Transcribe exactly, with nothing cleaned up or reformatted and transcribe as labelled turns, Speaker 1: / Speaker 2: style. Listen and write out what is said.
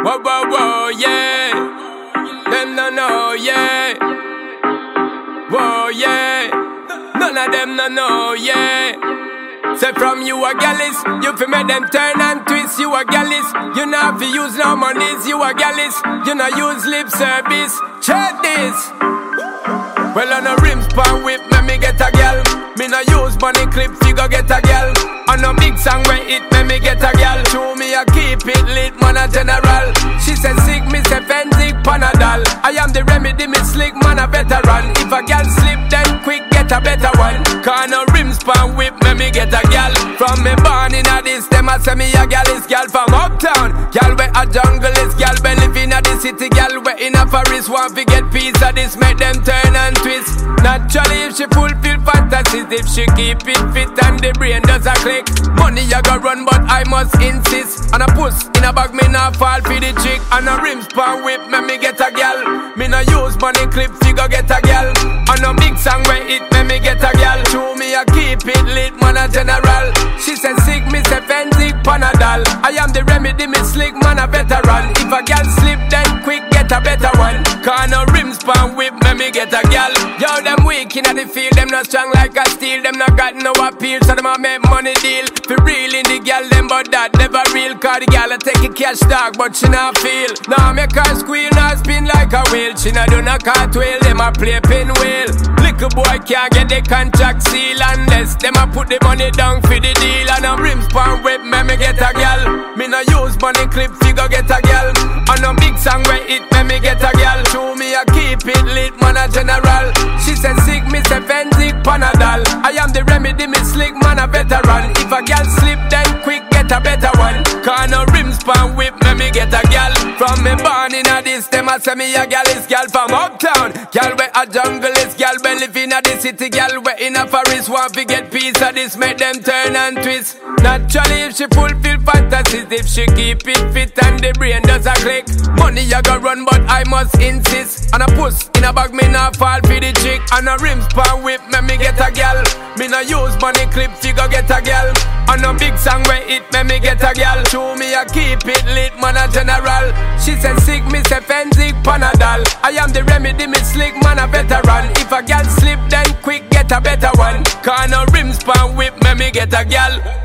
Speaker 1: Whoa, whoa, whoa, yeah. Them no know, yeah. Whoa, yeah. None of them no know, yeah. Say from you a gallus, you fi make them turn and twist. You a gallus, you not fi use no monies. You a gallus, you not use lip service. Check this. Well on a rims pan whip, me me get a gal. Me no use money clip, figure get a gal. On a big song where it me me get a gal. Show me a keep it lit, man a general. She say sick, me say Fenzik Panadol. I am the remedy, me slick, man a veteran. If a gal slip, then quick get a better one. Cause no rims pan whip, me me get a gal. From me born in a this, them a say me a gal is gal from uptown. Gal where a jungle is, gal where live in a the city. Gal where in a forest want to get piece of this, make them turn and twist. Naturally if she fulfill fantasies, if she keep it fit and the brain does a click. Money I go run but I must insist. And a puss in a bag me not fall for the chick. And a rims pan whip me me get a gal. Me no use money clip figure get a gal. And a big song where it me me get a gal. Show me a keep it lit man a general. She say sick me say Fenzik Panadol. I am the remedy me slick man a veteran. If a gal slip then quick get a better one. Cause no rims pan whip me me get a gal. Yo them weak inna the field, them not strong like a steel. Them not got no appeal, so them a make money deal. For real in the gal, them but that never real. Cause the gal a take a cash talk, but she not feel. Now make her squeal, now spin like a wheel. She not do no cartwheel, them a play pinwheel. Little boy can't get the contract seal unless them a put the money down for the deal. And a rims pan whip, me me get a gal. Me no use money clip, figure get a gal. And a big song where it me me get a gal. Show me a keep it lit, man a general. She say sick, me say Fenzik Panadol. I am the remedy, me slick, man a veteran. If a gal slip, then quick get a better one. Cause no rims pan whip, me me get a gal. From me born in a this, them a say me a gal is gal from uptown. Gal where a jungle is, gal where live in a the city. Gal where in a forest want to get piece of this, make them turn and twist. Naturally if she fulfill fantasies, if she keep it fit and the brain does a click. Money I go run but I must insist. And a puss in a bag me not fall for the chick. And a rims pan whip me me get a gal. Me no use money clip figure get a gal. And a big song where it me me get a gal. Show me a keep it lit man a general. She say sick me say Fenzik Panadol. I am the remedy me slick man a veteran. If a gal slip then quick get a better one. Cause no rims pan whip me me get a gal.